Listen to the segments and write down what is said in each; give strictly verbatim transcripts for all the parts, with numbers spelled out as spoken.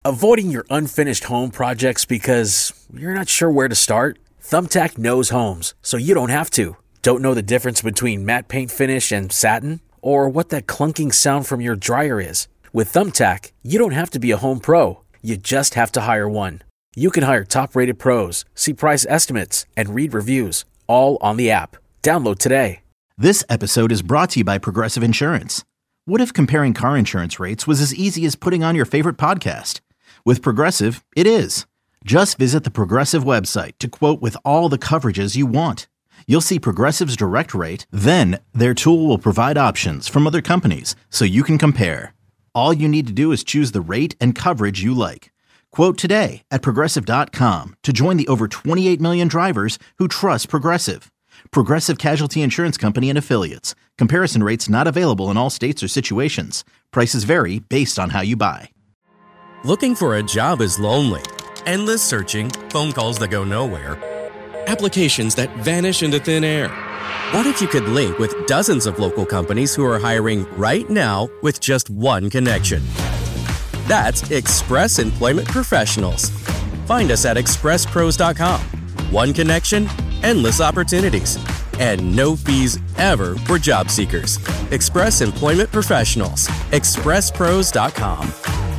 Avoiding your unfinished home projects because you're not sure where to start? Thumbtack knows homes, so you don't have to. Don't know the difference between matte paint finish and satin? Or what that clunking sound from your dryer is? With Thumbtack, you don't have to be a home pro. You just have to hire one. You can hire top-rated pros, see price estimates, and read reviews, all on the app. Download today. This episode is brought to you by Progressive Insurance. What if comparing car insurance rates was as easy as putting on your favorite podcast? With Progressive, it is. Just visit the Progressive website to quote with all the coverages you want. You'll see Progressive's direct rate, then their tool will provide options from other companies so you can compare. All you need to do is choose the rate and coverage you like. Quote today at Progressive dot com to join the over twenty-eight million drivers who trust Progressive. Progressive Casualty Insurance Company and Affiliates. Comparison rates not available in all states or situations. Prices vary based on how you buy. Looking for a job is lonely. Endless searching, phone calls that go nowhere, applications that vanish into thin air. What if you could link with dozens of local companies who are hiring right now with just one connection? That's Express Employment Professionals. Find us at express pros dot com. One connection, endless opportunities, and no fees ever for job seekers. Express Employment Professionals. express pros dot com.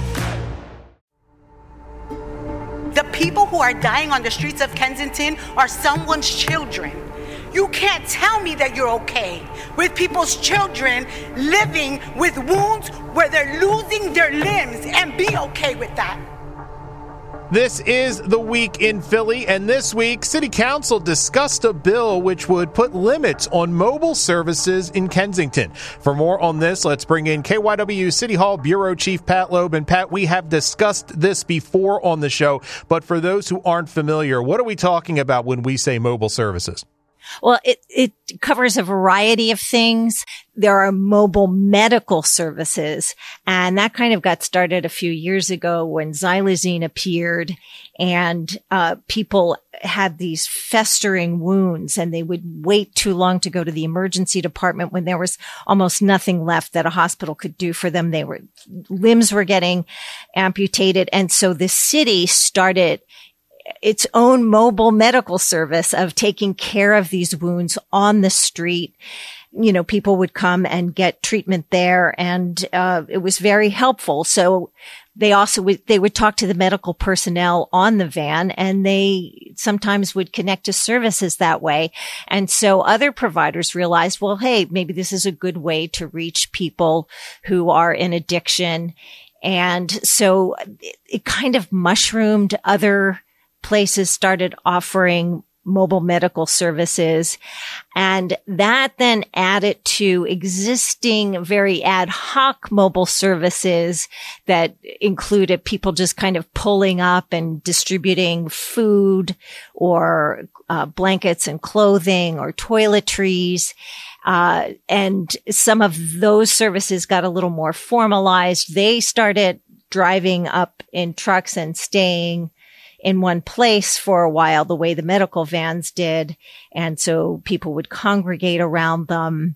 The people who are dying on the streets of Kensington are someone's children. You can't tell me that you're okay with people's children living with wounds where they're losing their limbs and be okay with that. This is The Week in Philly, and this week, City Council discussed a bill which would put limits on mobile services in Kensington. For more on this, let's bring in K Y W City Hall Bureau Chief Pat Loeb. And Pat, we have discussed this before on the show, but for those who aren't familiar, what are we talking about when we say mobile services? Well, it, it covers a variety of things. There are mobile medical services, and that kind of got started a few years ago when xylazine appeared, and uh people had these festering wounds, and they would wait too long to go to the emergency department when there was almost nothing left that a hospital could do for them. They were, limbs were getting amputated, and so the city started its own mobile medical service of taking care of these wounds on the street. You know, people would come and get treatment there, and uh it was very helpful. So they also would, they would talk to the medical personnel on the van, and they sometimes would connect to services that way. And so other providers realized, well, hey, maybe this is a good way to reach people who are in addiction. And so it, it kind of mushroomed. Other places started offering mobile medical services, and that then added to existing very ad hoc mobile services that included people just kind of pulling up and distributing food or uh, blankets and clothing or toiletries. Uh, and some of those services got a little more formalized. They started driving up in trucks and staying in one place for a while, the way the medical vans did. And so people would congregate around them.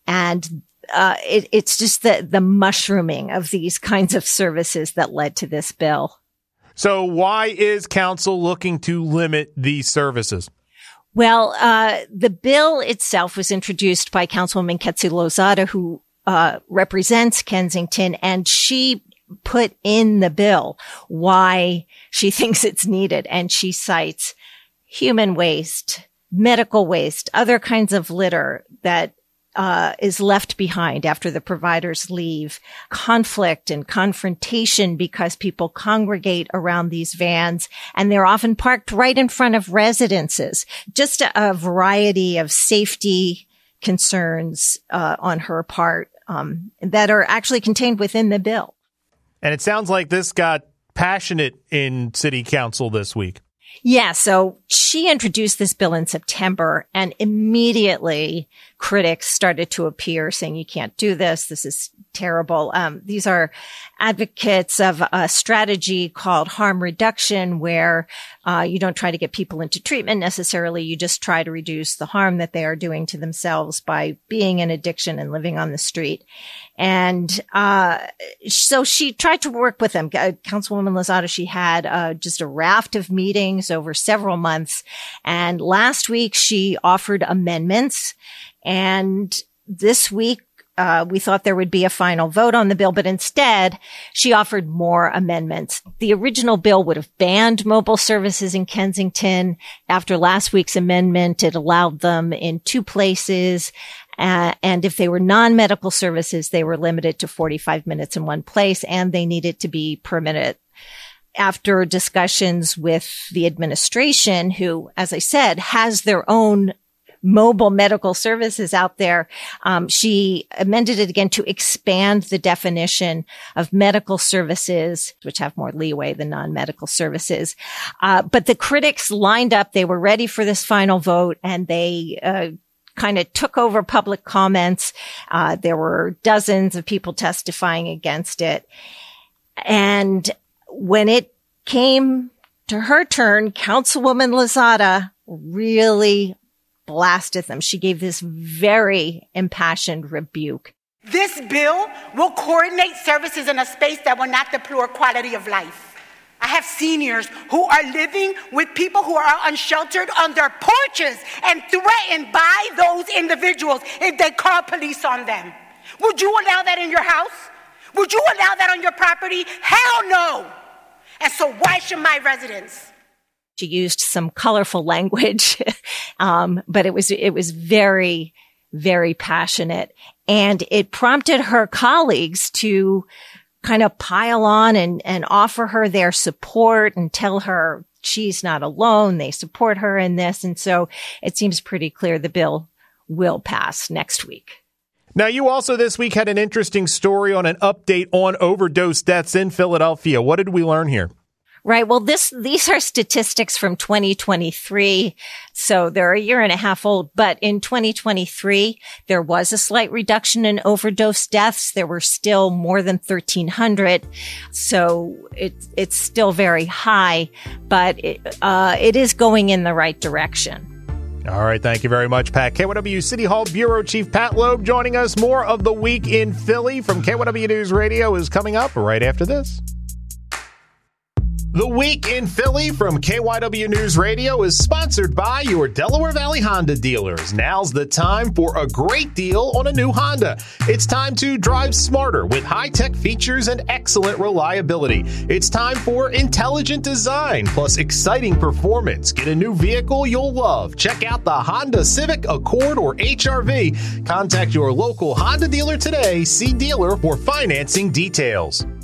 And uh, it, it's just the, the mushrooming of these kinds of services that led to this bill. So why is council looking to limit these services? Well, uh, the bill itself was introduced by Councilwoman Ketsi Lozada, who uh, represents Kensington, and she put in the bill why she thinks it's needed. And she cites human waste, medical waste, other kinds of litter that uh is left behind after the providers leave, conflict and confrontation because people congregate around these vans, and they're often parked right in front of residences. Just a, a variety of safety concerns uh on her part um that are actually contained within the bill. And it sounds like this got passionate in City Council this week. Yeah, so she introduced this bill in September, and immediately critics started to appear saying, you can't do this. This is terrible. Um, these are advocates of a strategy called harm reduction, where uh, you don't try to get people into treatment necessarily. You just try to reduce the harm that they are doing to themselves by being in addiction and living on the street. And uh so she tried to work with them. Uh, Councilwoman Lozada, she had uh, just a raft of meetings over several months. And last week she offered amendments. And this week, Uh, we thought there would be a final vote on the bill, but instead she offered more amendments. The original bill would have banned mobile services in Kensington. After last week's amendment, it allowed them in two places. Uh, and if they were non-medical services, they were limited to forty-five minutes in one place, and they needed to be permitted. After discussions with the administration, who, as I said, has their own mobile medical services out there, um, she amended it again to expand the definition of medical services, which have more leeway than non-medical services. Uh, but the critics lined up. They were ready for this final vote, and they uh, kind of took over public comments. Uh, there were dozens of people testifying against it. And when it came to her turn, Councilwoman Lozada really blasted them. She gave this very impassioned rebuke. This bill will coordinate services in a space that will not deplore quality of life. I have seniors who are living with people who are unsheltered on their porches and threatened by those individuals if they call police on them. Would you allow that in your house? Would you allow that on your property? Hell no. And so why should my residents? She used some colorful language, um, but it was, it was very, very passionate. And it prompted her colleagues to kind of pile on and, and offer her their support and tell her she's not alone. They support her in this. And so it seems pretty clear the bill will pass next week. Now, you also this week had an interesting story on an update on overdose deaths in Philadelphia. What did we learn here? Right. Well, this, these are statistics from twenty twenty-three. So they're a year and a half old, but in twenty twenty-three, there was a slight reduction in overdose deaths. There were still more than thirteen hundred. So it, it's still very high, but it, uh, it is going in the right direction. All right. Thank you very much, Pat. K Y W City Hall Bureau Chief Pat Loeb joining us. More of the Week in Philly from K Y W News Radio is coming up right after this. The Week in Philly from K Y W News Radio is sponsored by your Delaware Valley Honda dealers. Now's the time for a great deal on a new Honda. It's time to drive smarter with high-tech features and excellent reliability. It's time for intelligent design plus exciting performance. Get a new vehicle you'll love. Check out the Honda Civic, Accord, or H R V. Contact your local Honda dealer today. See dealer for financing details.